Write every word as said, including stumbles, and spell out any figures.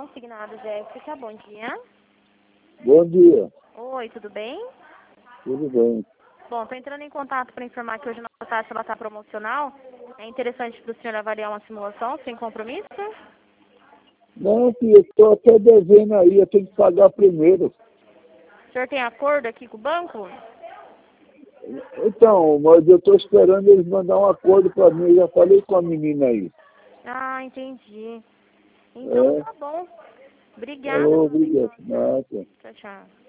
consignado, Jéssica. Bom dia. Bom dia. Oi, tudo bem? Tudo bem. Bom, estou entrando em contato para informar que hoje a nossa taxa está promocional. É interessante para o senhor avaliar uma simulação sem compromisso? Não, filho, eu estou até devendo aí, eu tenho que pagar primeiro. O senhor tem acordo aqui com o banco? Então, mas eu estou esperando eles mandar um acordo para mim, eu já falei com a menina aí. Ah, entendi. Então É, tá bom. Obrigada. falou, obrigado. Nada. Tchau, tchau.